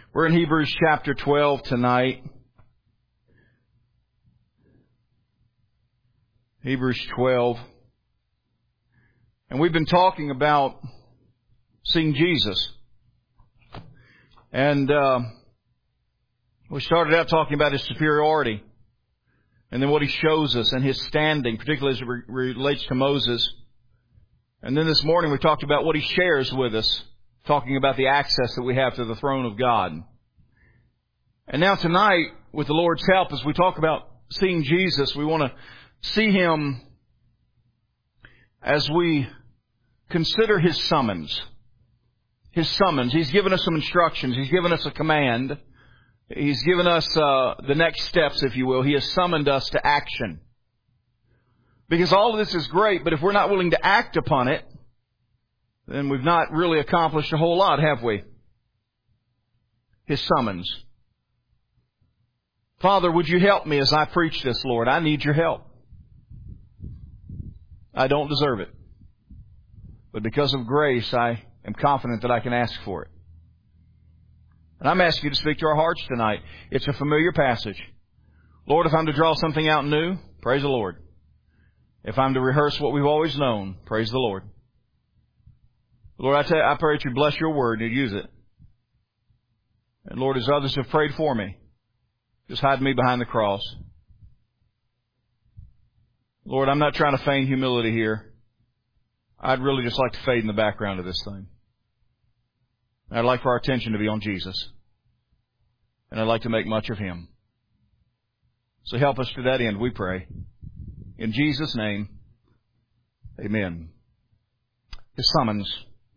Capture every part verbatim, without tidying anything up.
We're in Hebrews chapter twelve tonight. Hebrews twelve. And we've been talking about seeing Jesus. And uh, we started out talking about His superiority. And then what He shows us and His standing, particularly as it re- relates to Moses. And then this morning we talked about what He shares with us, talking about the access that we have to the throne of God. And now tonight, with the Lord's help, as we talk about seeing Jesus, we want to see Him as we consider His summons. His summons. He's given us some instructions. He's given us a command. He's given us uh, the next steps, if you will. He has summoned us to action. Because all of this is great, but if we're not willing to act upon it, then we've not really accomplished a whole lot, have we? His summons. Father, would you help me as I preach this, Lord? I need your help. I don't deserve it. But because of grace, I am confident that I can ask for it. And I'm asking you to speak to our hearts tonight. It's a familiar passage. Lord, if I'm to draw something out new, praise the Lord. If I'm to rehearse what we've always known, praise the Lord. Lord, I, tell you, I pray that you bless your word and you use it. And Lord, as others have prayed for me, just hide me behind the cross. Lord, I'm not trying to feign humility here. I'd really just like to fade in the background of this thing. I'd like for our attention to be on Jesus. And I'd like to make much of Him. So help us to that end, we pray. In Jesus' name, amen. His summons.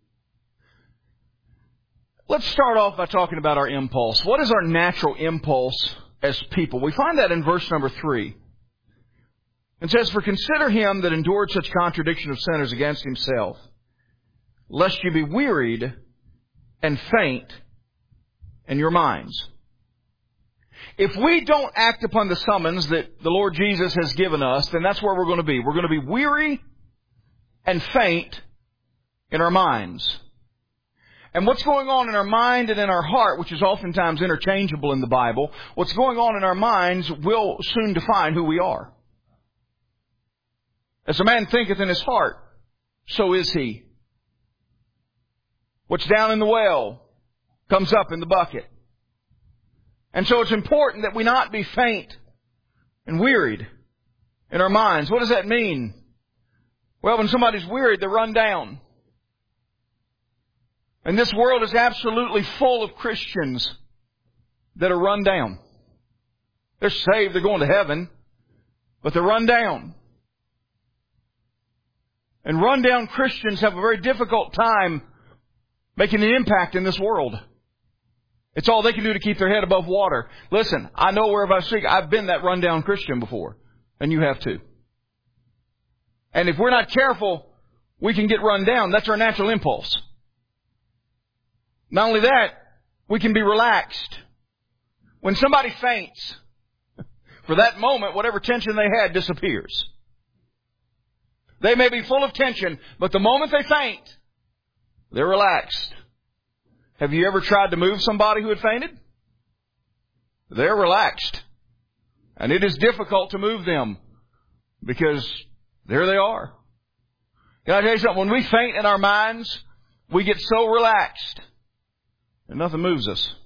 Let's start off by talking about our impulse. What is our natural impulse as people? We find that in verse number three. It says, "For consider him that endured such contradiction of sinners against himself, lest you be wearied and faint in your minds." If we don't act upon the summons that the Lord Jesus has given us, then that's where we're going to be. We're going to be weary and faint in our minds. And what's going on in our mind and in our heart, which is oftentimes interchangeable in the Bible, what's going on in our minds will soon define who we are. As a man thinketh in his heart, so is he. What's down in the well comes up in the bucket. And so it's important that we not be faint and wearied in our minds. What does that mean? Well, when somebody's wearied, they're run down. And this world is absolutely full of Christians that are run down. They're saved, they're going to heaven, but they're run down. And run down Christians have a very difficult time making an impact in this world. It's all they can do to keep their head above water. Listen, I know wherever I speak, I've been that run-down Christian before. And you have too. And if we're not careful, we can get run down. That's our natural impulse. Not only that, we can be relaxed. When somebody faints, for that moment, whatever tension they had disappears. They may be full of tension, but the moment they faint, they're relaxed. Have you ever tried to move somebody who had fainted? They're relaxed. And it is difficult to move them because there they are. Can I tell you something? When we faint in our minds, we get so relaxed and nothing moves us.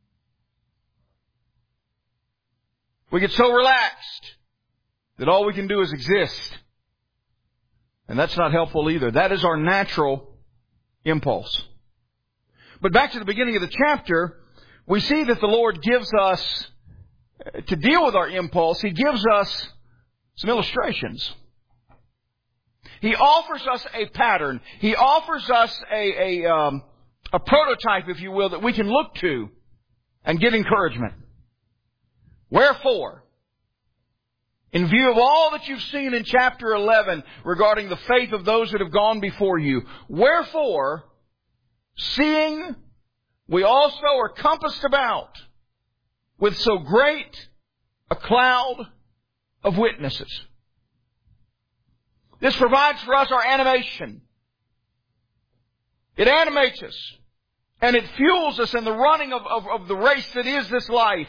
We get so relaxed that all we can do is exist. And that's not helpful either. That is our natural impulse. But back to the beginning of the chapter, we see that the Lord gives us, to deal with our impulse, He gives us some illustrations. He offers us a pattern. He offers us a, a, um, a prototype, if you will, that we can look to and get encouragement. Wherefore, in view of all that you've seen in chapter eleven regarding the faith of those that have gone before you, wherefore, seeing we also are compassed about with so great a cloud of witnesses. This provides for us our animation. It animates us And it fuels us in the running of, of, of the race that is this life.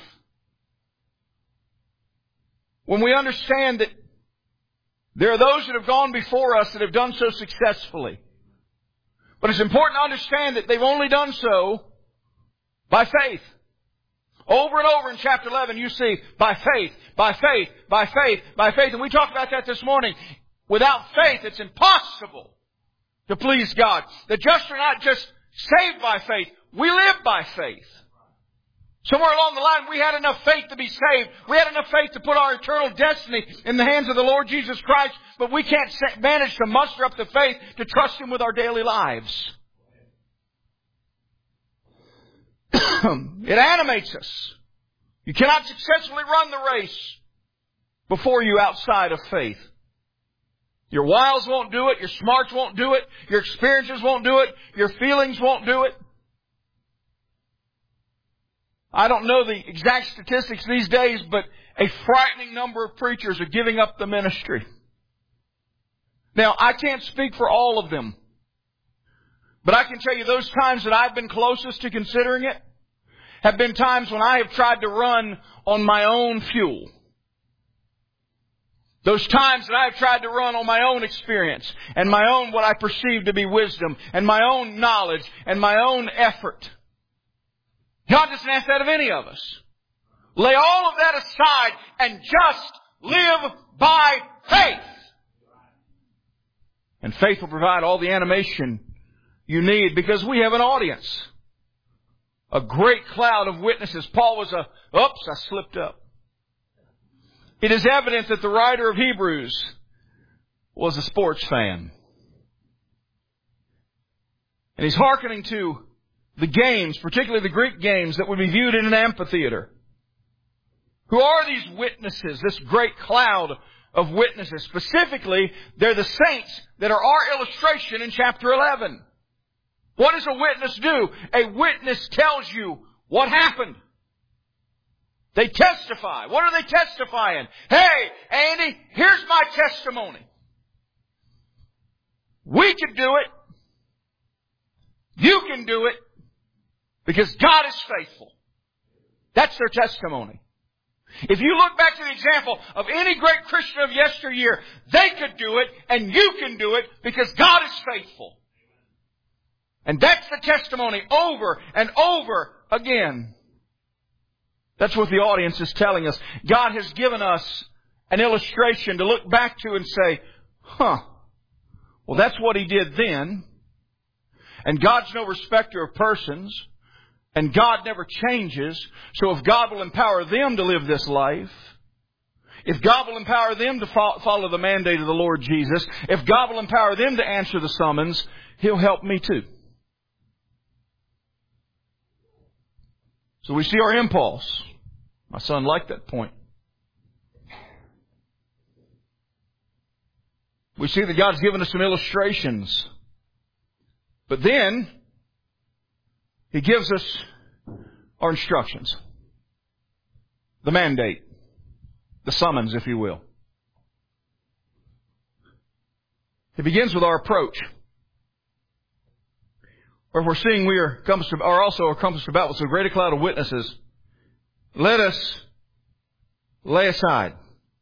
When we understand that there are those that have gone before us that have done so successfully. But it's important to understand that they've only done so by faith. Over and over in chapter eleven you see by faith, by faith, by faith, by faith. And we talked about that this morning. Without faith it's impossible to please God. The just are not just saved by faith. We live by faith. Somewhere along the line, we had enough faith to be saved. We had enough faith to put our eternal destiny in the hands of the Lord Jesus Christ. But we can't manage to muster up the faith to trust Him with our daily lives. It animates us. You cannot successfully run the race before you outside of faith. Your wiles won't do it. Your smarts won't do it. Your experiences won't do it. Your feelings won't do it. I don't know the exact statistics these days, but a frightening number of preachers are giving up the ministry. Now, I can't speak for all of them. But I can tell you those times that I've been closest to considering it have been times when I have tried to run on my own fuel. Those times that I've tried to run on my own experience and my own what I perceive to be wisdom and my own knowledge and my own effort. God doesn't ask that of any of us. Lay all of that aside and just live by faith. And faith will provide all the animation you need because we have an audience. A great cloud of witnesses. Paul was a, oops, I slipped up. It is evident that the writer of Hebrews was a sports fan. And he's hearkening to the games, particularly the Greek games that would be viewed in an amphitheater. Who are these witnesses, this great cloud of witnesses? Specifically, they're the saints that are our illustration in chapter eleven. What does a witness do? A witness tells you what happened. They testify. What are they testifying? Hey, Andy, here's my testimony. We can do it. You can do it. Because God is faithful. That's their testimony. If you look back to the example of any great Christian of yesteryear, they could do it and you can do it because God is faithful. And that's the testimony over and over again. That's what the audience is telling us. God has given us an illustration to look back to and say, huh, well, that's what He did then. And God's no respecter of persons. And God never changes. So if God will empower them to live this life, if God will empower them to follow the mandate of the Lord Jesus, if God will empower them to answer the summons, He'll help me too. So we see our impulse. My son liked that point. We see that God's given us some illustrations. But then He gives us our instructions. The mandate. The summons, if you will. It begins with our approach. Where we're seeing we are, compassed, are also encompassed about with so great a cloud of witnesses, let us lay aside.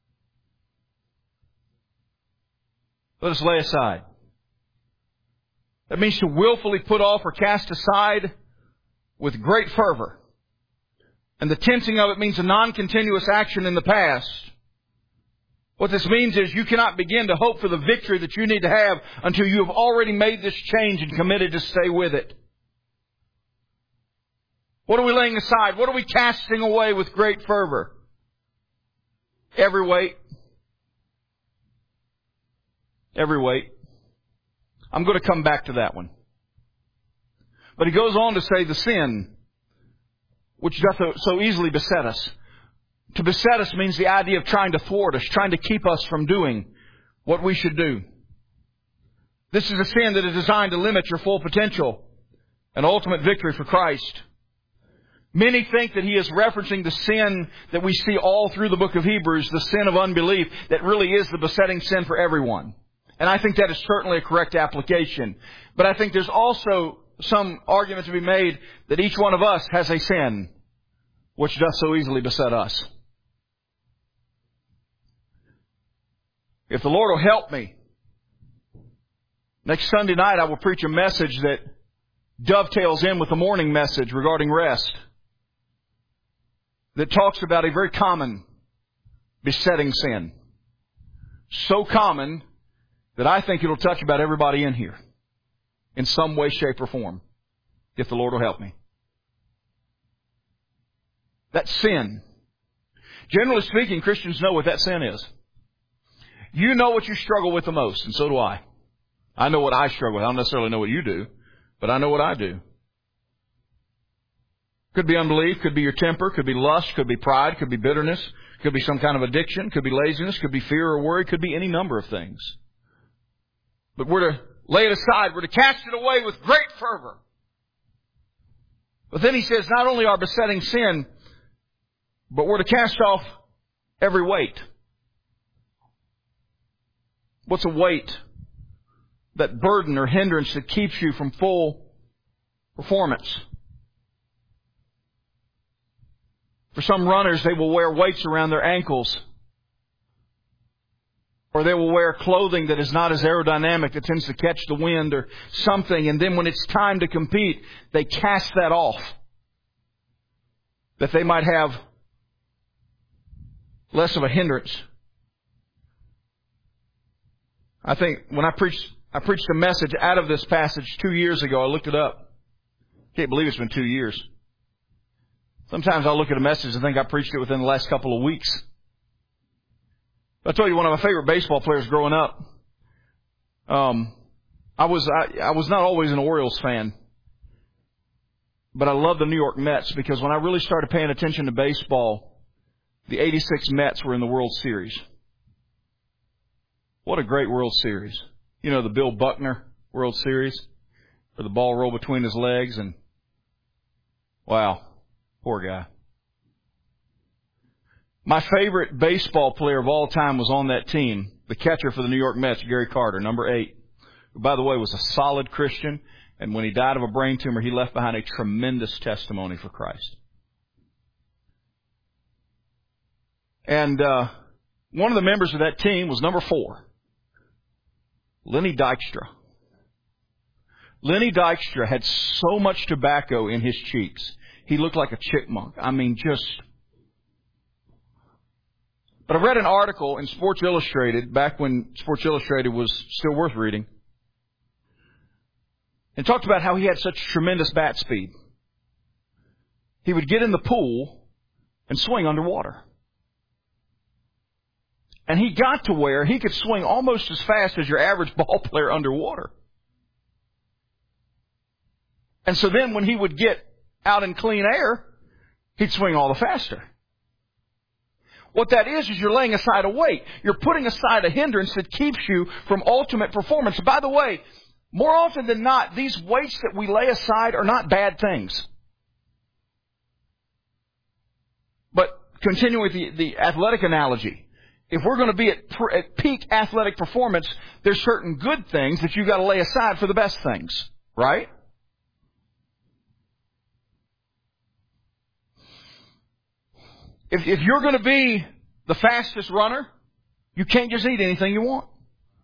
Let us lay aside. That means to willfully put off or cast aside with great fervor. And the tensing of it means a non-continuous action in the past. What this means is you cannot begin to hope for the victory that you need to have until you have already made this change and committed to stay with it. What are we laying aside? What are we casting away with great fervor? Every weight. Every weight. I'm going to come back to that one. But he goes on to say the sin which doth so easily beset us. To beset us means the idea of trying to thwart us, trying to keep us from doing what we should do. This is a sin that is designed to limit your full potential and ultimate victory for Christ. Many think that he is referencing the sin that we see all through the book of Hebrews, the sin of unbelief, that really is the besetting sin for everyone. And I think that is certainly a correct application. But I think there's also some argument to be made that each one of us has a sin which does so easily beset us. If the Lord will help me, next Sunday night I will preach a message that dovetails in with the morning message regarding rest, that talks about a very common besetting sin. So common that I think it'll touch about everybody in here in some way, shape, or form, if the Lord will help me. That sin. Generally speaking, Christians know what that sin is. You know what you struggle with the most, and so do I. I know what I struggle with. I don't necessarily know what you do, but I know what I do. Could be unbelief, could be your temper, could be lust, could be pride, could be bitterness, could be some kind of addiction, could be laziness, could be fear or worry, could be any number of things. But we're to lay it aside. We're to cast it away with great fervor. But then he says not only our besetting sin, but we're to cast off every weight. What's a weight? That burden or hindrance that keeps you from full performance. For some runners, they will wear weights around their ankles. Or they will wear clothing that is not as aerodynamic, that tends to catch the wind or something. And then when it's time to compete, they cast that off. That they might have less of a hindrance. I think when I preached, I preached a message out of this passage two years ago. I looked it up. Can't believe it's been two years. Sometimes I'll look at a message and think I preached it within the last couple of weeks. I'll tell you, one of my favorite baseball players growing up, um, I was I, I was not always an Orioles fan, but I loved the New York Mets because when I really started paying attention to baseball, the eighty-six Mets were in the World Series. What a great World Series. You know, the Bill Buckner World Series, where the ball rolled between his legs, and wow, poor guy. My favorite baseball player of all time was on that team, the catcher for the New York Mets, Gary Carter, number eight, who, by the way, was a solid Christian, and when he died of a brain tumor, he left behind a tremendous testimony for Christ. And uh, one of the members of that team was number four, Lenny Dykstra. Lenny Dykstra had so much tobacco in his cheeks. He looked like a chipmunk. I mean, just... But I read an article in Sports Illustrated, back when Sports Illustrated was still worth reading, and talked about how he had such tremendous bat speed. He would get in the pool and swing underwater. And he got to where he could swing almost as fast as your average ball player underwater. And so then when he would get out in clean air, he'd swing all the faster. What that is, is you're laying aside a weight. You're putting aside a hindrance that keeps you from ultimate performance. By the way, more often than not, these weights that we lay aside are not bad things. But continuing with the, the athletic analogy, if we're going to be at, at peak athletic performance, there's certain good things that you've got to lay aside for the best things, right? If, if you're going to be the fastest runner, you can't just eat anything you want.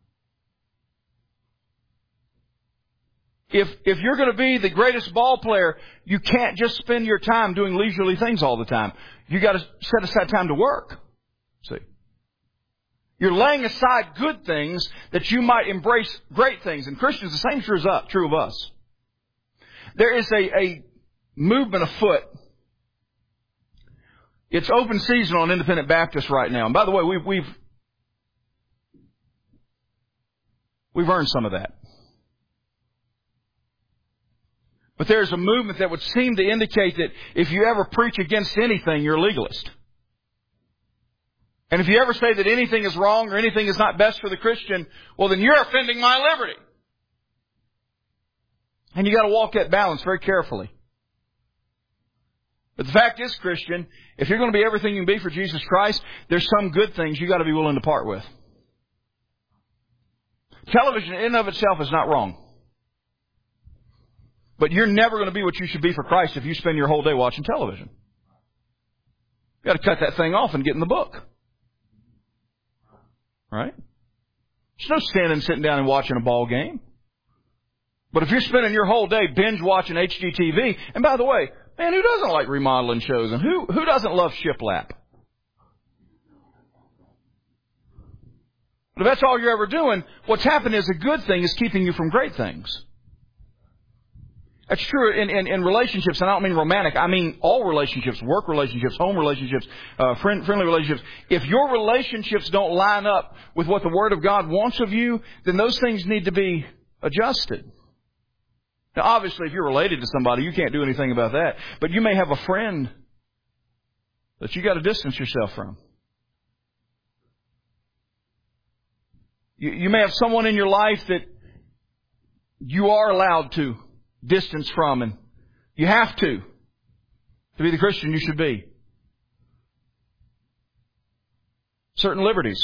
If, if you're going to be the greatest ball player, you can't just spend your time doing leisurely things all the time. You got to set aside time to work. See? You're laying aside good things that you might embrace great things. And Christians, the same is true of us. There is a, a movement afoot. It's open season on Independent Baptist right now. And by the way, we've, we've, we've earned some of that. But there's a movement that would seem to indicate that if you ever preach against anything, you're a legalist. And if you ever say that anything is wrong or anything is not best for the Christian, well, then you're offending my liberty. And you got to walk that balance very carefully. But the fact is, Christian, if you're going to be everything you can be for Jesus Christ, there's some good things you got to be willing to part with. Television in and of itself is not wrong. But you're never going to be what you should be for Christ if you spend your whole day watching television. You've got to cut that thing off and get in the book. Right? There's no standing, sitting down and watching a ball game. But if you're spending your whole day binge watching H G T V, and by the way, man, who doesn't like remodeling shows? And who, who doesn't love shiplap? But if that's all you're ever doing, what's happened is a good thing is keeping you from great things. That's true in, in, in relationships, and I don't mean romantic. I mean all relationships, work relationships, home relationships, uh, friend, friendly relationships. If your relationships don't line up with what the Word of God wants of you, then those things need to be adjusted. Now, obviously, if you're related to somebody, you can't do anything about that. But you may have a friend that you got to distance yourself from. You, you may have someone in your life that you are allowed to distance from, and you have to to be the Christian you should be. Certain liberties.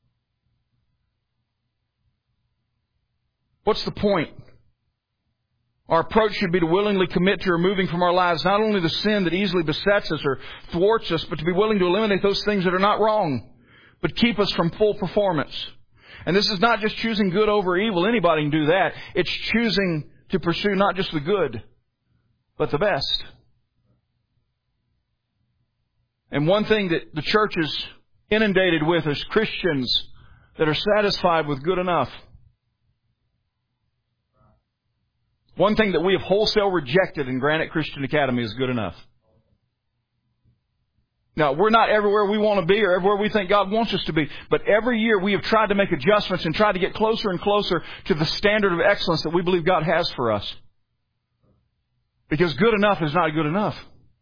What's the point? Our approach should be to willingly commit to removing from our lives not only the sin that easily besets us or thwarts us, but to be willing to eliminate those things that are not wrong, but keep us from full performance. And this is not just choosing good over evil. Anybody can do that. It's choosing to pursue not just the good, but the best. And one thing that the church is inundated with is Christians that are satisfied with good enough. One thing that we have wholesale rejected in Granite Christian Academy is good enough. Now, we're not everywhere we want to be or everywhere we think God wants us to be. But every year we have tried to make adjustments and tried to get closer and closer to the standard of excellence that we believe God has for us. Because good enough is not good enough.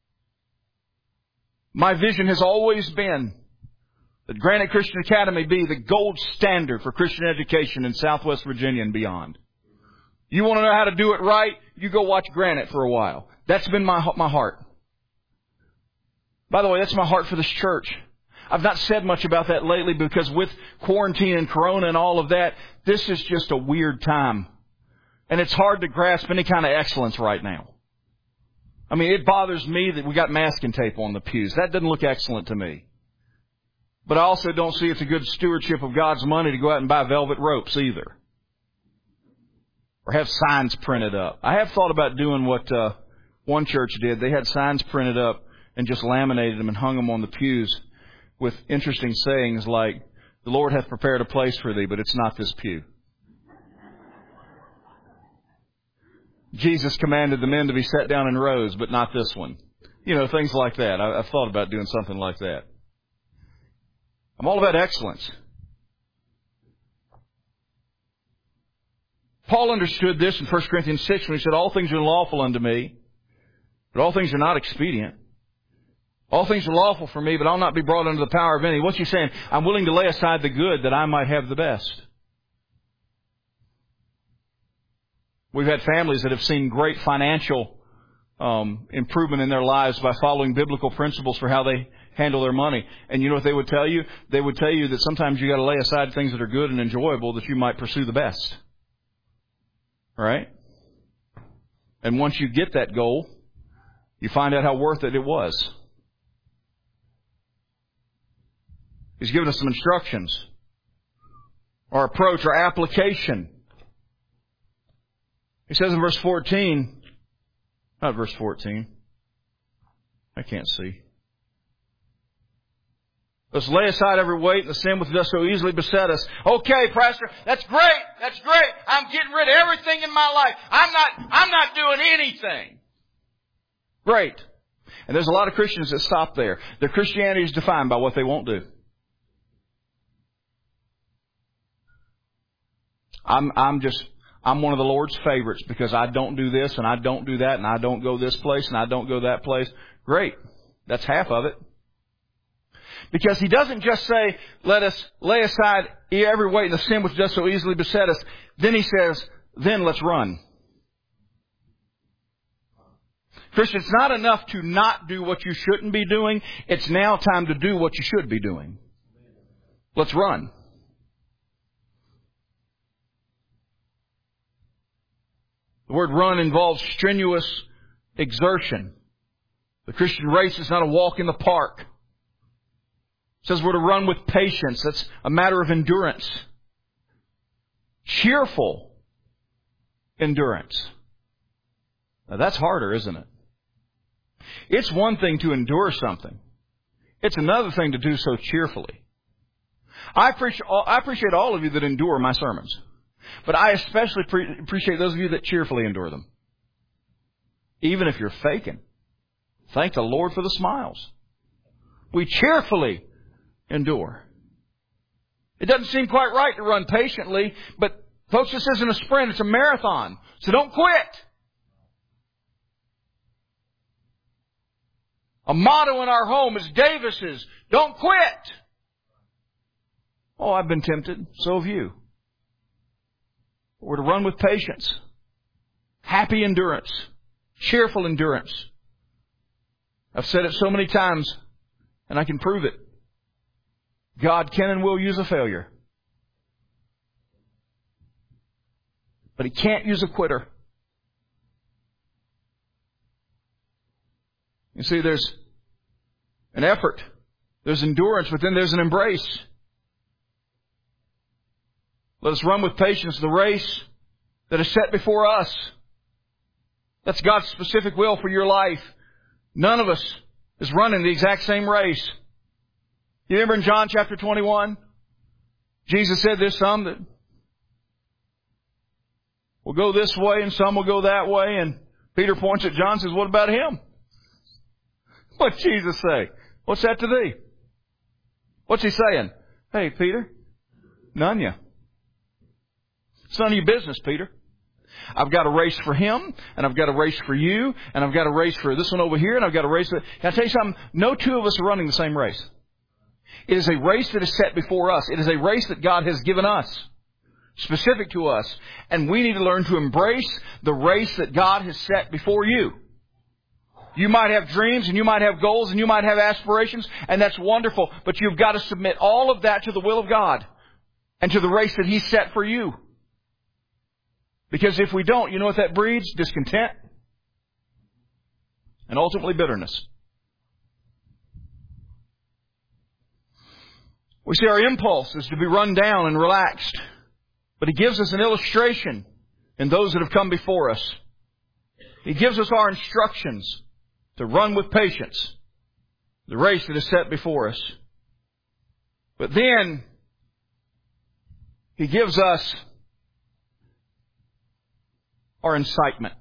My vision has always been that Granite Christian Academy be the gold standard for Christian education in Southwest Virginia and beyond. You want to know how to do it right? You go watch Granite for a while. That's been my my heart. By the way, that's my heart for this church. I've not said much about that lately because with quarantine and Corona and all of that, this is just a weird time. And it's hard to grasp any kind of excellence right now. I mean, it bothers me that we got masking tape on the pews. That doesn't look excellent to me. But I also don't see it's a good stewardship of God's money to go out and buy velvet ropes either. Or have signs printed up. I have thought about doing what uh, one church did. They had signs printed up and just laminated them and hung them on the pews with interesting sayings like, "The Lord hath prepared a place for thee, but it's not this pew." "Jesus commanded the men to be set down in rows, but not this one." You know, things like that. I, I've thought about doing something like that. I'm all about excellence. Paul understood this in First Corinthians six when he said, "All things are lawful unto me, but all things are not expedient. All things are lawful for me, but I'll not be brought under the power of any." What's he saying? I'm willing to lay aside the good that I might have the best. We've had families that have seen great financial um, improvement in their lives by following biblical principles for how they handle their money. And you know what they would tell you? They would tell you that sometimes you got to lay aside things that are good and enjoyable that you might pursue the best. Right? And once you get that goal, you find out how worth it it was. He's given us some instructions. Our approach, our application. He says in verse fourteen, not verse fourteen. I can't see. "Let's lay aside every weight and the sin which does so easily beset us." Okay, Pastor, that's great. That's great. I'm getting rid of everything in my life. I'm not, I'm not doing anything. Great. And there's a lot of Christians that stop there. Their Christianity is defined by what they won't do. I'm, I'm just, I'm one of the Lord's favorites because I don't do this and I don't do that and I don't go this place and I don't go that place. Great. That's half of it. Because He doesn't just say, let us lay aside every weight and the sin which does so easily beset us. Then He says, then let's run. Christian, it's not enough to not do what you shouldn't be doing. It's now time to do what you should be doing. Let's run. The word run involves strenuous exertion. The Christian race is not a walk in the park. It says we're to run with patience. That's a matter of endurance. Cheerful endurance. Now that's harder, isn't it? It's one thing to endure something. It's another thing to do so cheerfully. I appreciate all, I appreciate all of you that endure my sermons. But I especially pre- appreciate those of you that cheerfully endure them. Even if you're faking. Thank the Lord for the smiles. We cheerfully endure. It doesn't seem quite right to run patiently, but folks, this isn't a sprint, it's a marathon. So don't quit. A motto in our home is Davis's, don't quit. Oh, I've been tempted. So have you. We're to run with patience. Happy endurance. Cheerful endurance. I've said it so many times, and I can prove it. God can and will use a failure. But He can't use a quitter. You see, there's an effort. There's endurance, but then there's an embrace. Let us run with patience the race that is set before us. That's God's specific will for your life. None of us is running the exact same race. You remember in John chapter twenty-one? Jesus said there's some that will go this way and some will go that way. And Peter points at John and says, what about him? What'd Jesus say? What's that to thee? What's He saying? Hey, Peter, none of you. It's none of your business, Peter. I've got a race for him, and I've got a race for you, and I've got a race for this one over here, and I've got a race for... Can I tell you something? No two of us are running the same race. It is a race that is set before us. It is a race that God has given us, specific to us. And we need to learn to embrace the race that God has set before you. You might have dreams, and you might have goals, and you might have aspirations, and that's wonderful. But you've got to submit all of that to the will of God and to the race that He set for you. Because if we don't, you know what that breeds? Discontent and ultimately bitterness. We see our impulse is to be run down and relaxed. But He gives us an illustration in those that have come before us. He gives us our instructions to run with patience the race that is set before us. But then He gives us our incitement.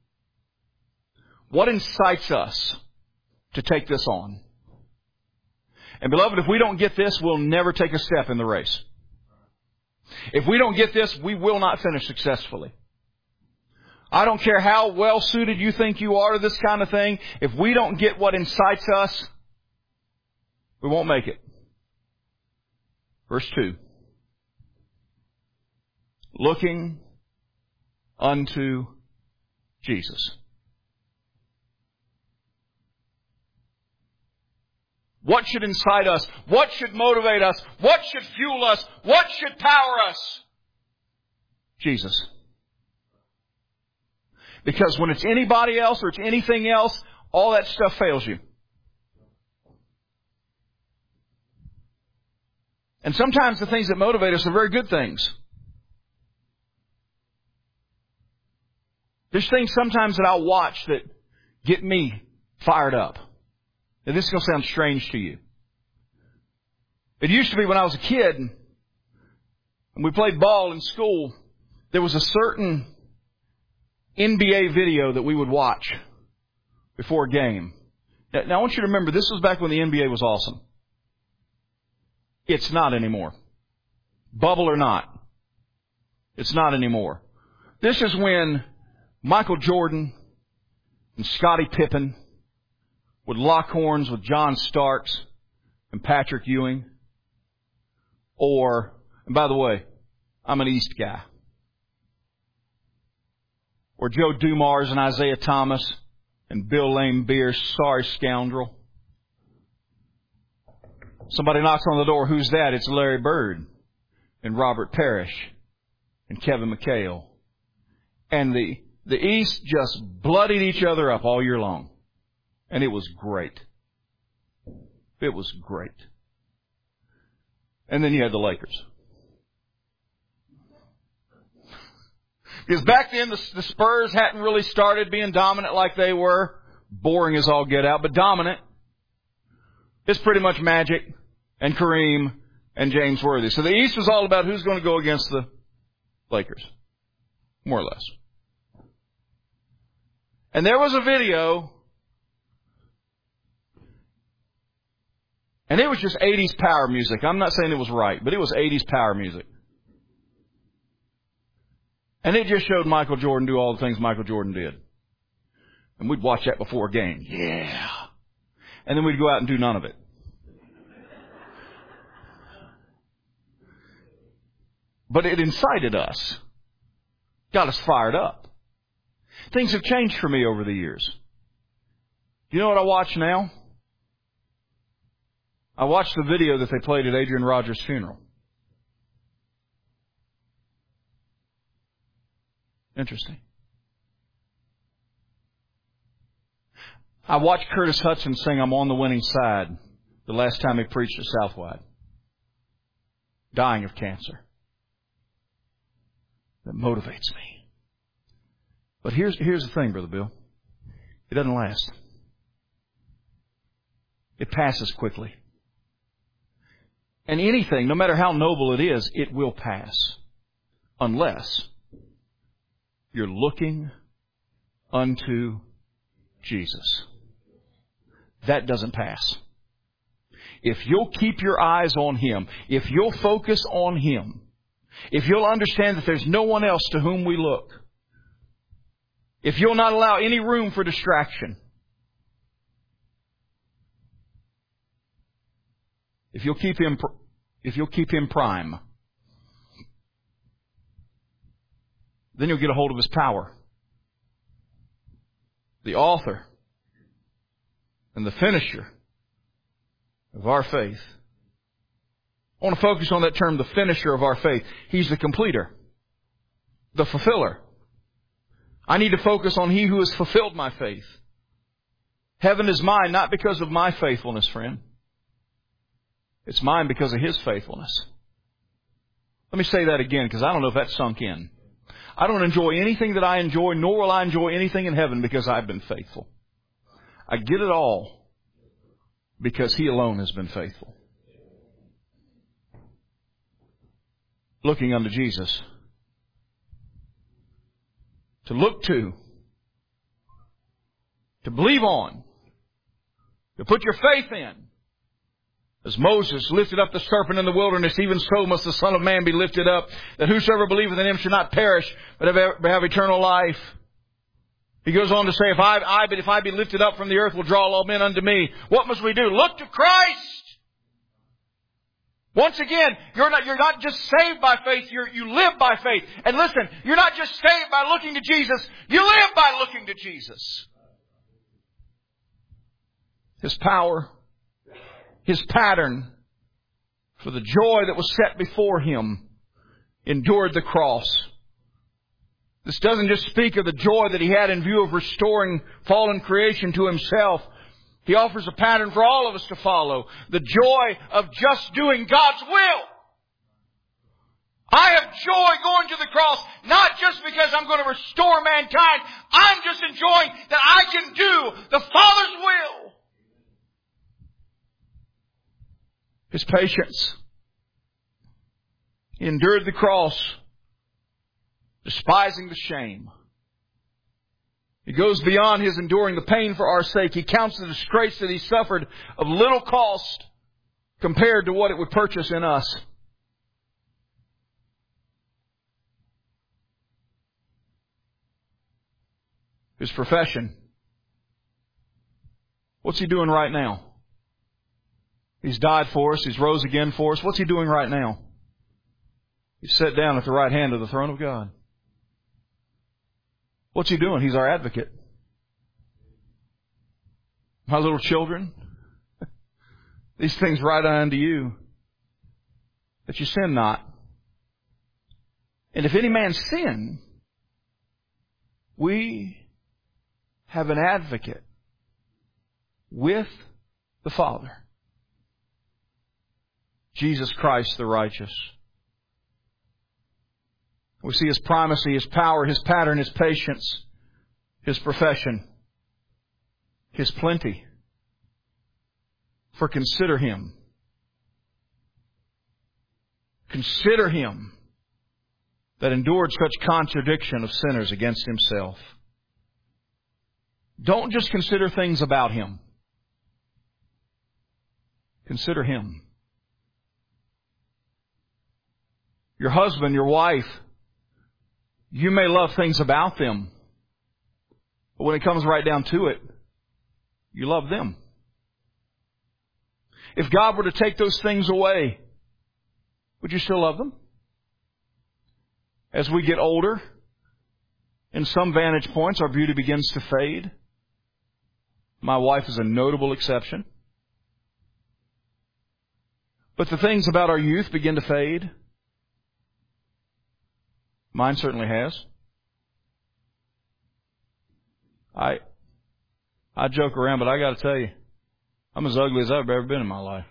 What incites us to take this on? And beloved, if we don't get this, we'll never take a step in the race. If we don't get this, we will not finish successfully. I don't care how well suited you think you are to this kind of thing. If we don't get what incites us, we won't make it. Verse two. Looking unto Jesus. What should incite us? What should motivate us? What should fuel us? What should power us? Jesus. Because when it's anybody else or it's anything else, all that stuff fails you. And sometimes the things that motivate us are very good things. There's things sometimes that I'll watch that get me fired up. Now, this is going to sound strange to you. It used to be when I was a kid and we played ball in school, there was a certain N B A video that we would watch before a game. Now, now I want you to remember, this was back when the N B A was awesome. It's not anymore. Bubble or not. It's not anymore. This is when Michael Jordan and Scottie Pippen would lock horns with John Starks and Patrick Ewing. Or, and by the way, I'm an East guy. Or Joe Dumars and Isaiah Thomas and Bill Lane Beers, sorry scoundrel. Somebody knocks on the door, who's that? It's Larry Bird and Robert Parrish and Kevin McHale. And the The East just bloodied each other up all year long. And it was great. It was great. And then you had the Lakers. Because back then the, the Spurs hadn't really started being dominant like they were. Boring as all get out, but dominant. It's pretty much Magic and Kareem and James Worthy. So the East was all about who's going to go against the Lakers. More or less. And there was a video, and it was just eighties power music. I'm not saying it was right, but it was eighties power music. And it just showed Michael Jordan do all the things Michael Jordan did. And we'd watch that before a game. Yeah. And then we'd go out and do none of it. But it incited us. Got us fired up. Things have changed for me over the years. You know what I watch now? I watched the video that they played at Adrian Rogers' funeral. Interesting. I watched Curtis Hudson sing I'm on the winning side the last time he preached at Southwide. Dying of cancer. That motivates me. But here's, here's the thing, Brother Bill. It doesn't last. It passes quickly. And anything, no matter how noble it is, it will pass. Unless you're looking unto Jesus. That doesn't pass. If you'll keep your eyes on Him, if you'll focus on Him, if you'll understand that there's no one else to whom we look, if you'll not allow any room for distraction, if you'll keep Him, if you'll keep Him prime, then you'll get a hold of His power. The author and the finisher of our faith. I want to focus on that term, the finisher of our faith. He's the completer, the fulfiller. I need to focus on He who has fulfilled my faith. Heaven is mine not because of my faithfulness, friend. It's mine because of His faithfulness. Let me say that again because I don't know if that sunk in. I don't enjoy anything that I enjoy, nor will I enjoy anything in heaven because I've been faithful. I get it all because He alone has been faithful. Looking unto Jesus. To look to. To believe on. To put your faith in. As Moses lifted up the serpent in the wilderness, even so must the Son of Man be lifted up, that whosoever believeth in Him should not perish, but have, have eternal life. He goes on to say, if I, I, but if I be lifted up from the earth, will draw all men unto me. What must we do? Look to Christ! Once again, you're not, you're not just saved by faith, you're, you live by faith. And listen, you're not just saved by looking to Jesus, you live by looking to Jesus. His power, His pattern, for the joy that was set before Him, endured the cross. This doesn't just speak of the joy that He had in view of restoring fallen creation to Himself. He offers a pattern for all of us to follow. The joy of just doing God's will. I have joy going to the cross, not just because I'm going to restore mankind. I'm just enjoying that I can do the Father's will. His patience. He endured the cross, despising the shame. He goes beyond His enduring the pain for our sake. He counts the disgrace that He suffered of little cost compared to what it would purchase in us. His profession. What's He doing right now? He's died for us. He's rose again for us. What's He doing right now? He's sat down at the right hand of the throne of God. What's He doing? He's our advocate. My little children, these things write I unto you, that you sin not. And if any man sin, We have an advocate with the Father, Jesus Christ the righteous. We see His primacy, His power, His pattern, His patience, His profession, His plenty. For consider Him. Consider Him that endured such contradiction of sinners against Himself. Don't just consider things about Him. Consider Him. Your husband, your wife, you may love things about them, but when it comes right down to it, you love them. If God were to take those things away, would you still love them? As we get older, in some vantage points, our beauty begins to fade. My wife is a notable exception. But the things about our youth begin to fade. Mine certainly has. I I joke around, but I got to tell you, I'm as ugly as I've ever been in my life.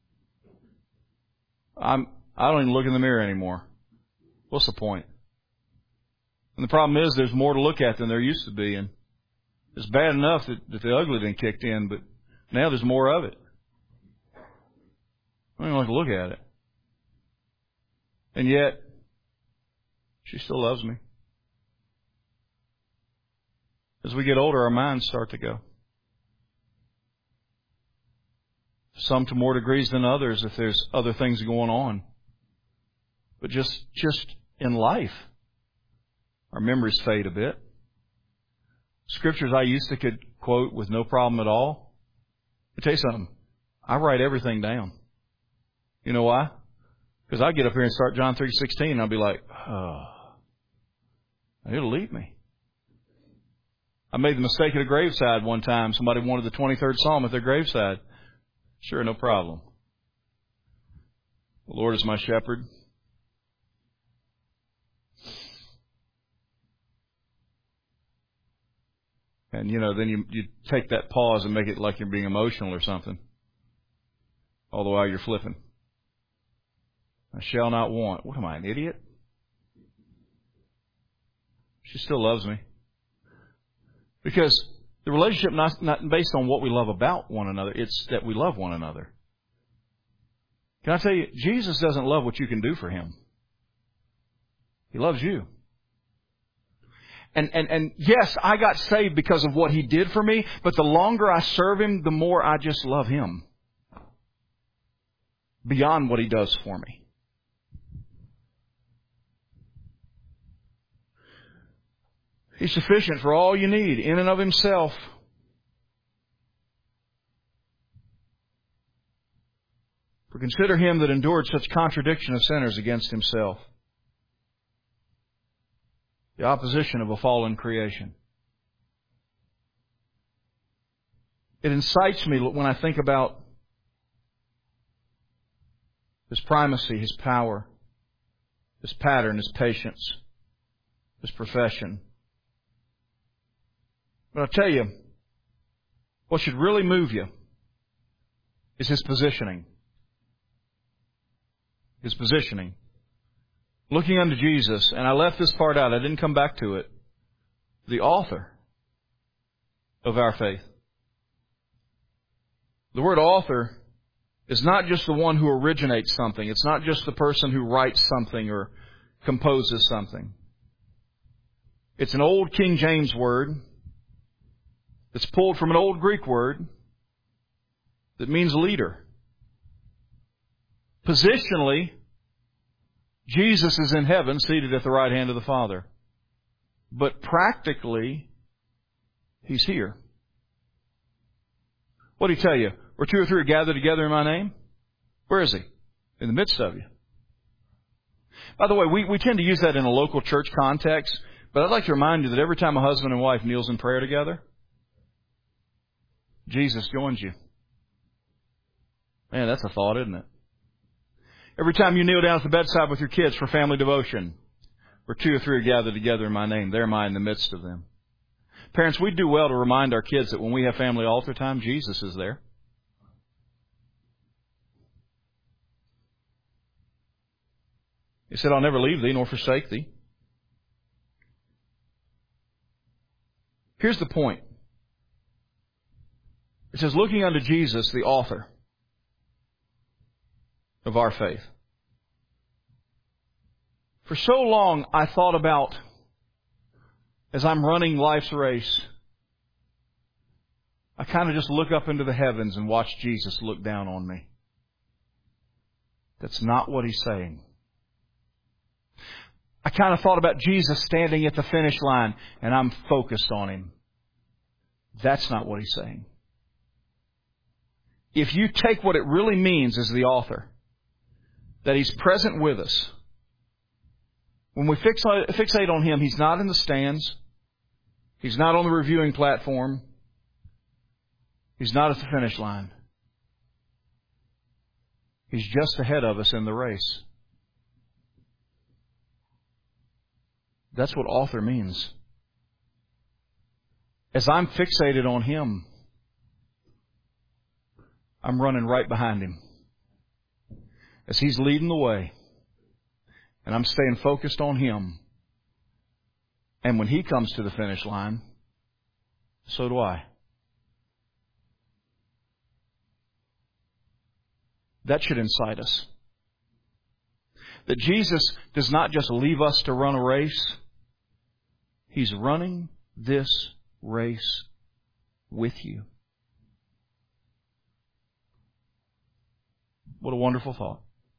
I'm I don't even look in the mirror anymore. What's the point? And the problem is there's more to look at than there used to be. And it's bad enough that, that the ugly then kicked in, but now there's more of it. I don't even like to look at it. And yet, she still loves me. As we get older, our minds start to go. Some to more degrees than others if there's other things going on. But just, just in life, our memories fade a bit. Scriptures I used to could quote with no problem at all. I'll tell you something. I write everything down. You know why? Because I get up here and start John three sixteen and I'll be like, oh, it'll leave me. I made the mistake at a graveside one time. Somebody wanted the twenty-third Psalm at their graveside. Sure, no problem. The Lord is my shepherd. And, you know, then you, you take that pause and make it like you're being emotional or something. All the while you're flipping. I shall not want. What am I, an idiot? She still loves me. Because the relationship not not based on what we love about one another. It's that we love one another. Can I tell you, Jesus doesn't love what you can do for Him. He loves you. And, and, and yes, I got saved because of what He did for me, but the longer I serve Him, the more I just love Him. Beyond what He does for me. He's sufficient for all you need in and of Himself. For consider Him that endured such contradiction of sinners against Himself. The opposition of a fallen creation. It incites me when I think about His primacy, His power, His pattern, His patience, His profession. But I'll tell you, what should really move you is His positioning. His positioning. Looking unto Jesus, and I left this part out, I didn't come back to it. The author of our faith. The word author is not just the one who originates something. It's not just the person who writes something or composes something. It's an old King James word. It's pulled from an old Greek word that means leader. Positionally, Jesus is in heaven, seated at the right hand of the Father. But practically, He's here. What did He tell you? Where two or three are gathered together in my name? Where is He? In the midst of you. By the way, we, we tend to use that in a local church context, but I'd like to remind you that every time a husband and wife kneels in prayer together, Jesus joins you. Man, that's a thought, isn't it? Every time you kneel down at the bedside with your kids for family devotion, where two or three are gathered together in my name, there am I in the midst of them. Parents, we do well to remind our kids that when we have family altar time, Jesus is there. He said, I'll never leave thee nor forsake thee. Here's the point. It says, looking unto Jesus, the author of our faith. For so long, I thought about, as I'm running life's race, I kind of just look up into the heavens and watch Jesus look down on me. That's not what he's saying. I kind of thought about Jesus standing at the finish line and I'm focused on him. That's not what he's saying. If you take what it really means as the author, that he's present with us, when we fixate on him, he's not in the stands. He's not on the reviewing platform. He's not at the finish line. He's just ahead of us in the race. That's what author means. As I'm fixated on him, I'm running right behind him. As he's leading the way, and I'm staying focused on him. And when he comes to the finish line, so do I. That should incite us. That Jesus does not just leave us to run a race. He's running this race with you. What a wonderful thought.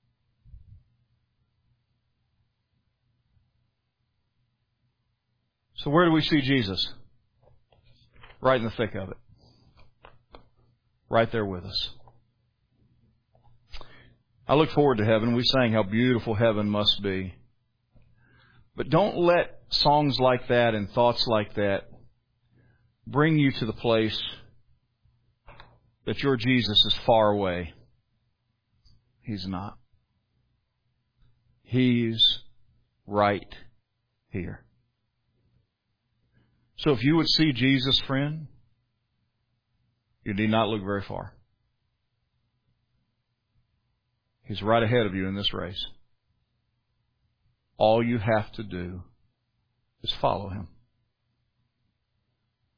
So where do we see Jesus? Right in the thick of it. Right there with us. I look forward to heaven. We sang how beautiful heaven must be. But don't let songs like that and thoughts like that bring you to the place that your Jesus is far away. He's not. He's right here. So if you would see Jesus, friend, you need not look very far. He's right ahead of you in this race. All you have to do is follow him.